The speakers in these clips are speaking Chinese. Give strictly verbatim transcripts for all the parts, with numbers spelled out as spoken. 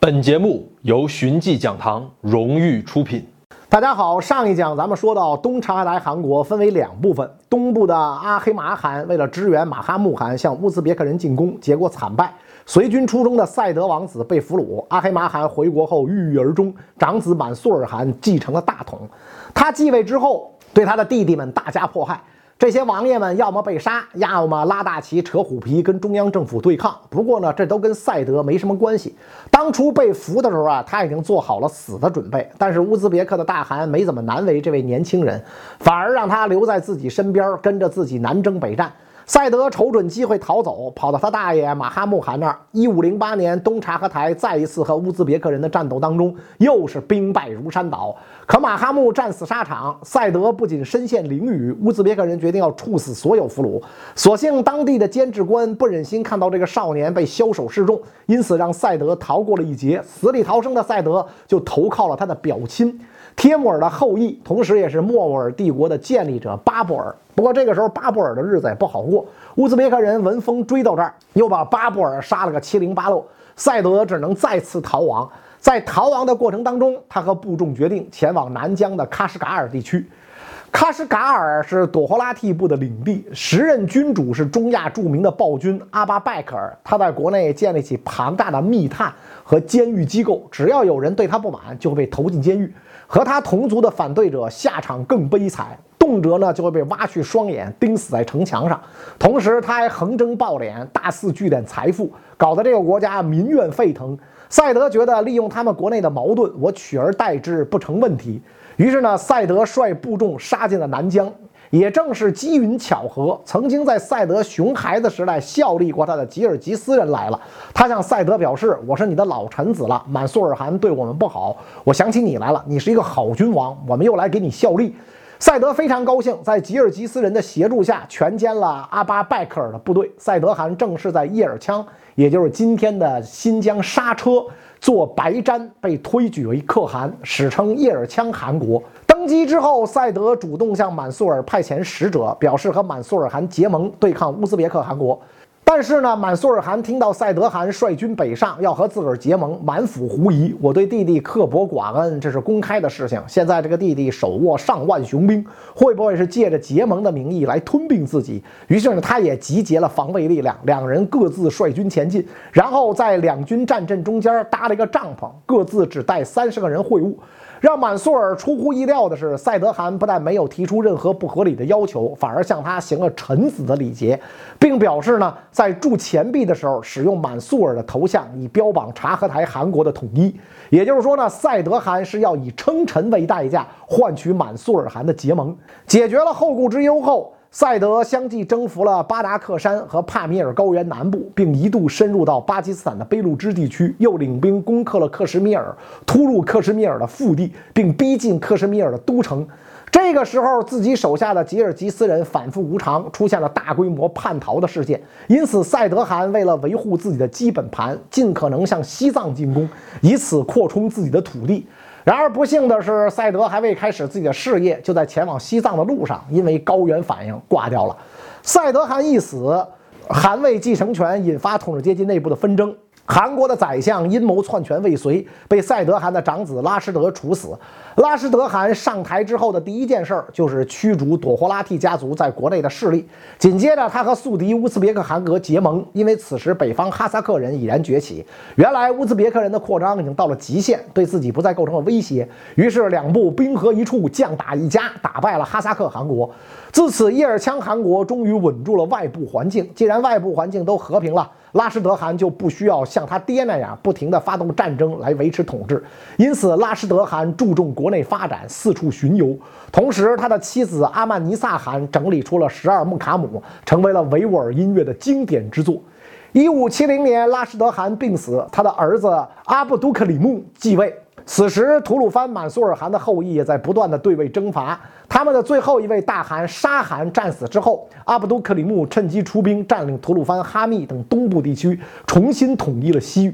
本节目由寻迹讲堂荣誉出品。 大家好，上一讲咱们说到东察哈台汗国分为两部分，东部的阿黑马汗为了支援马哈木汗向乌兹别克人进攻，结果惨败，随军出征的赛德王子被俘虏，阿黑马汗回国后郁郁而终，长子满素尔汗继承了大统。他继位之后，对他的弟弟们大加迫害。这些王爷们要么被杀，要么拉大旗扯虎皮跟中央政府对抗。不过呢，这都跟赛德没什么关系。当初被俘的时候啊，他已经做好了死的准备。但是乌兹别克的大汗没怎么难为这位年轻人，反而让他留在自己身边，跟着自己南征北战。赛德瞅准机会逃走，跑到他大爷马哈木汗那儿。一五零八年，东察哈台再一次和乌兹别克人的战斗当中，又是兵败如山倒。可马哈木战死沙场，赛德不仅身陷囹圄，乌兹别克人决定要处死所有俘虏。所幸当地的监制官不忍心看到这个少年被枭首示众，因此让赛德逃过了一劫。死里逃生的赛德就投靠了他的表亲帖木儿的后裔，同时也是莫卧儿帝国的建立者巴布尔。不过这个时候巴布尔的日子也不好过，乌兹别克人闻风追到这儿，又把巴布尔杀了个七零八落，赛德只能再次逃亡。在逃亡的过程当中，他和部众决定前往南疆的喀什噶尔地区。喀什噶尔是朵霍拉蒂部的领地，时任君主是中亚著名的暴君阿巴拜克尔。他在国内建立起庞大的密探和监狱机构，只要有人对他不满，就会被投进监狱。和他同族的反对者下场更悲惨，动辄呢就会被挖去双眼，钉死在城墙上。同时他还横征暴敛，大肆聚敛财富，搞得这个国家民怨沸腾。赛德觉得利用他们国内的矛盾，我取而代之不成问题。于是呢，赛德率部众杀进了南疆。也正是机缘巧合，曾经在赛德熊孩子时代效力过他的吉尔吉斯人来了。他向赛德表示：“我是你的老臣子了，满素尔汗对我们不好，我想起你来了，你是一个好君王，我们又来给你效力。”赛德非常高兴，在吉尔吉斯人的协助下全歼了阿巴拜克尔的部队。赛德汗正式在叶尔羌，也就是今天的新疆沙车，做白毡，被推举为可汗，史称叶尔羌汗国。登基之后，赛德主动向满素尔派遣使者，表示和满素尔汗结盟，对抗乌兹别克汗国。但是呢，满素尔汗听到赛德汗率军北上，要和自个儿结盟，满腹狐疑。我对弟弟刻薄寡恩，这是公开的事情。现在这个弟弟手握上万雄兵，会不会是借着结盟的名义来吞并自己？于是呢，他也集结了防卫力量，两人各自率军前进，然后在两军战阵中间搭了一个帐篷，各自只带三十个人会晤。让满素尔出乎意料的是，赛德汗不但没有提出任何不合理的要求，反而向他行了臣子的礼节，并表示呢，在铸钱币的时候使用满素尔的头像，以标榜察合台汗国的统一。也就是说呢，赛德汗是要以称臣为代价换取满素尔汗的结盟。解决了后顾之忧后，赛德相继征服了巴达克山和帕米尔高原南部，并一度深入到巴基斯坦的卑路支地区，又领兵攻克了克什米尔，突入克什米尔的腹地，并逼近克什米尔的都城。这个时候，自己手下的吉尔吉斯人反复无常，出现了大规模叛逃的事件。因此，赛德汗为了维护自己的基本盘，尽可能向西藏进攻，以此扩充自己的土地。然而不幸的是，赛德还未开始自己的事业，就在前往西藏的路上，因为高原反应挂掉了。赛德汗一死，汗位继承权引发统治阶级内部的纷争。韩国的宰相阴谋篡权未遂，被赛德汗的长子拉什德处死。拉什德汗上台之后的第一件事就是驱逐朵霍拉蒂家族在国内的势力。紧接着，他和宿敌乌兹别克汗国结盟，因为此时北方哈萨克人已然崛起。原来乌兹别克人的扩张已经到了极限，对自己不再构成了威胁。于是两部兵合一处，将打一家，打败了哈萨克汗国。自此，叶尔羌汗国终于稳住了外部环境。既然外部环境都和平了，拉什德汗就不需要像他爹那样不停地发动战争来维持统治。因此，拉什德汗注重国内发展，四处巡游。同时，他的妻子阿曼尼萨汗整理出了十二木卡姆，成为了维吾尔音乐的经典之作。一五七零年，拉什德汗病死，他的儿子阿布都克里木继位。此时，吐鲁番满素尔汗的后裔也在不断的对位征伐。他们的最后一位大汗沙汗战死之后，阿卜都克里木趁机出兵，占领吐鲁番、哈密等东部地区，重新统一了西域。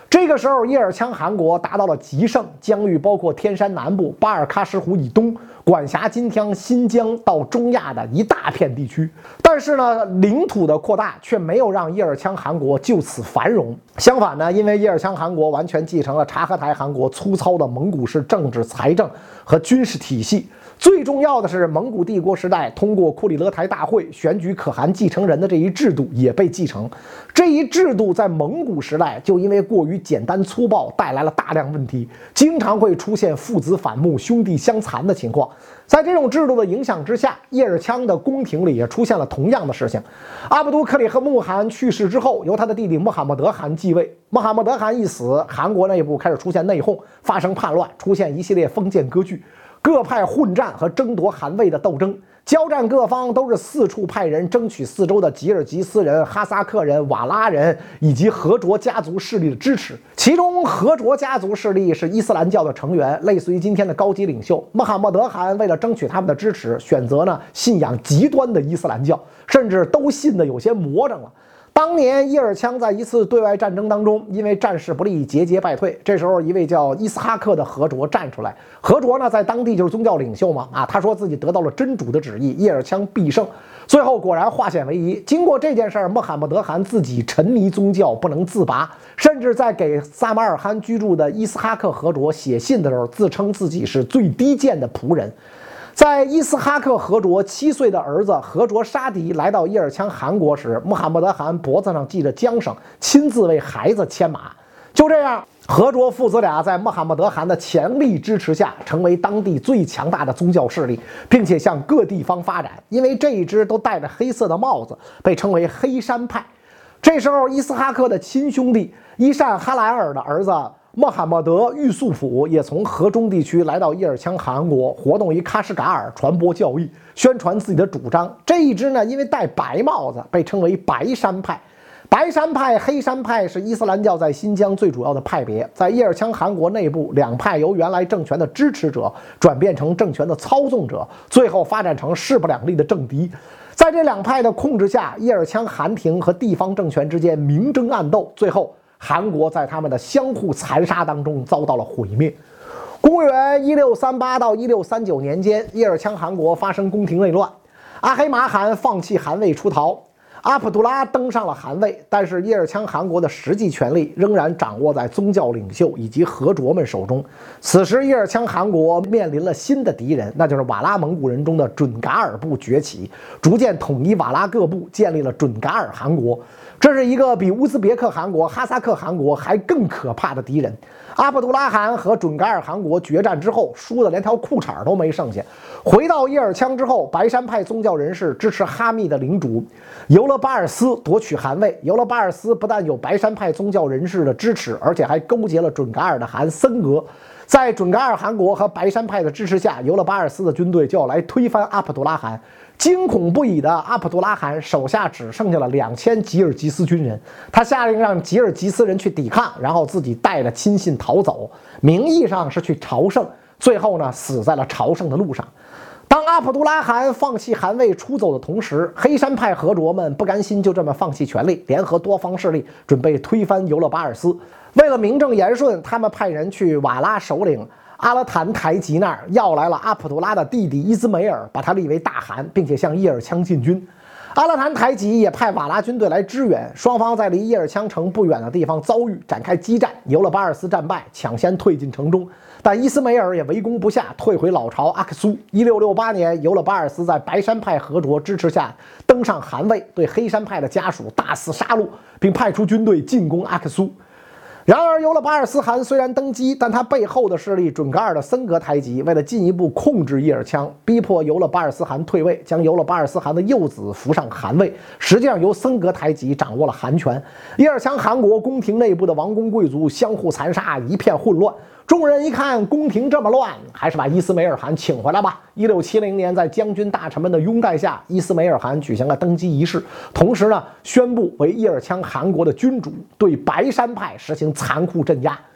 这个时候，叶尔羌汗国达到了极盛，疆域包括天山南部、巴尔喀什湖以东，管辖今天新疆到中亚的一大片地区。但是呢，领土的扩大却没有让叶尔羌汗国就此繁荣。相反呢，因为叶尔羌汗国完全继承了察合台汗国粗糙的蒙古式政治、财政和军事体系。最重要的是，蒙古帝国时代通过库里勒台大会选举可汗继承人的这一制度也被继承。这一制度在蒙古时代就因为过于简单粗暴，带来了大量问题，经常会出现父子反目、兄弟相残的情况。在这种制度的影响之下，叶尔羌的宫廷里也出现了同样的事情。阿卜杜克里和穆罕去世之后，由他的弟弟穆罕默德汗继位。穆罕默德汗一死，汗国内部开始出现内讧，发生叛乱，出现一系列封建割据。各派混战和争夺汗位的斗争，交战各方都是四处派人争取四周的吉尔吉斯人、哈萨克人、瓦拉人以及和卓家族势力的支持。其中，和卓家族势力是伊斯兰教的成员，类似于今天的高级领袖。穆罕默德汗为了争取他们的支持，选择呢信仰极端的伊斯兰教，甚至都信的有些魔怔了。当年叶尔羌在一次对外战争当中，因为战事不利节节败退。这时候，一位叫伊斯哈克的和卓站出来。和卓呢，在当地就是宗教领袖嘛，啊，他说自己得到了真主的旨意，叶尔羌必胜。最后果然化险为夷。经过这件事儿，穆罕默德汗自己沉迷宗教不能自拔，甚至在给萨马尔罕居住的伊斯哈克和卓写信的时候，自称自己是最低贱的仆人。在伊斯哈克和卓七岁的儿子和卓沙迪来到叶尔羌汗国时，穆罕默德汗脖子上系着缰绳，亲自为孩子牵马。就这样，和卓父子俩在穆罕默德汗的强力支持下，成为当地最强大的宗教势力，并且向各地方发展。因为这一支都戴着黑色的帽子，被称为黑山派。这时候，伊斯哈克的亲兄弟伊善哈莱尔的儿子穆罕默德玉素普也从河中地区来到叶尔羌汗国，活动于喀什噶尔，传播教义，宣传自己的主张。这一支呢，因为戴白帽子，被称为白山派。白山派、黑山派是伊斯兰教在新疆最主要的派别。在叶尔羌汗国内部，两派由原来政权的支持者转变成政权的操纵者，最后发展成势不两立的政敌。在这两派的控制下，叶尔羌汗廷和地方政权之间明争暗斗，最后汗国在他们的相互残杀当中遭到了毁灭。公元一六三八到一六三九年间，叶尔羌汗国发生宫廷内乱，阿黑马汗放弃汗位出逃，阿卜杜拉登上了汗位，但是叶尔羌汗国的实际权力仍然掌握在宗教领袖以及和卓们手中。此时，叶尔羌汗国面临了新的敌人，那就是瓦拉蒙古人中的准噶尔部崛起，逐渐统一瓦拉各部，建立了准噶尔汗国。这是一个比乌兹别克汗国、哈萨克汗国还更可怕的敌人。阿卜杜拉汗和准噶尔汗国决战之后，输的连条裤衩都没剩下。回到叶尔羌之后，白山派宗教人士支持哈密的领主尤勒巴尔斯夺取汗位。尤勒巴尔斯不但有白山派宗教人士的支持，而且还勾结了准噶尔的汗森格。在准噶尔汗国和白山派的支持下，尤勒巴尔斯的军队就要来推翻阿卜杜拉汗。惊恐不已的阿卜杜拉汗手下只剩下了两千吉尔吉斯军人，他下令让吉尔吉斯人去抵抗，然后自己带着亲信逃走，名义上是去朝圣，最后呢死在了朝圣的路上。当阿卜杜拉汗放弃汗位出走的同时，黑山派和卓们不甘心就这么放弃权力，联合多方势力准备推翻尤勒巴尔斯。为了名正言顺，他们派人去瓦拉首领阿勒坦台吉那儿要来了阿卜杜拉的弟弟伊兹梅尔，把他立为大汗，并且向叶尔羌进军。阿勒坦台吉也派瓦拉军队来支援，双方在离叶尔羌城不远的地方遭遇，展开激战。尤勒巴尔斯战败，抢先退进城中，但伊斯梅尔也围攻不下，退回老巢阿克苏。一六六八年，尤勒巴尔斯在白山派和卓支持下登上汗位，对黑山派的家属大肆杀戮，并派出军队进攻阿克苏。然而，尤勒巴尔斯汗虽然登基，但他背后的势力准噶尔的森格台吉为了进一步控制叶尔羌，逼迫尤勒巴尔斯汗退位，将尤勒巴尔斯汗的幼子扶上汗位。实际上，由森格台吉掌握了汗权。叶尔羌汗国宫廷内部的王公贵族相互残杀，一片混乱。众人一看宫廷这么乱，还是把伊斯梅尔汗请回来吧。一六七零年，在将军大臣们的拥戴下，伊斯梅尔汗举行了登基仪式，同时呢，宣布为叶尔羌汗国的君主，对白山派实行残酷镇压。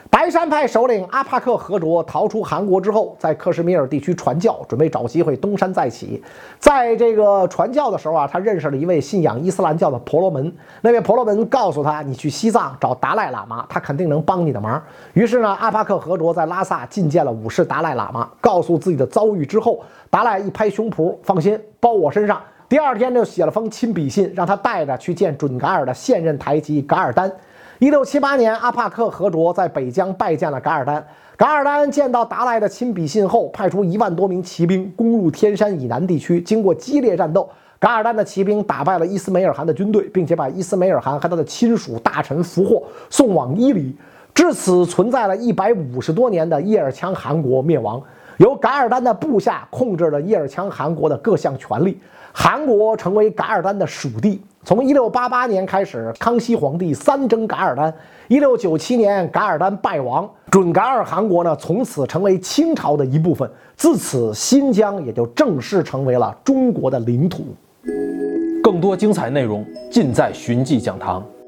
白山派首领阿帕克和卓逃出韩国之后，在克什米尔地区传教，准备找机会东山再起。在这个传教的时候啊，他认识了一位信仰伊斯兰教的婆罗门。那位婆罗门告诉他：“你去西藏找达赖喇嘛，他肯定能帮你的忙。”于是呢，阿帕克和卓在拉萨觐见了武士达赖喇嘛，告诉自己的遭遇之后，达赖一拍胸脯：“放心，包我身上。”第二天就写了封亲笔信，让他带着去见准噶尔的现任台吉噶尔丹。一六七八年，阿帕克和卓在北疆拜见了噶尔丹。噶尔丹见到达赖的亲笔信后，派出一万多名骑兵攻入天山以南地区。经过激烈战斗，噶尔丹的骑兵打败了伊斯梅尔汗的军队，并且把伊斯梅尔汗和他的亲属大臣俘获，送往伊犁。至此，存在了一百五十多年的叶尔羌汗国灭亡，由噶尔丹的部下控制了叶尔羌汗国的各项权力，汗国成为噶尔丹的属地。从一六八八年开始，康熙皇帝三征噶尔丹。一六九七年，噶尔丹败亡，准噶尔汗国呢从此成为清朝的一部分。自此，新疆也就正式成为了中国的领土。 更多精彩内容尽在寻迹讲堂。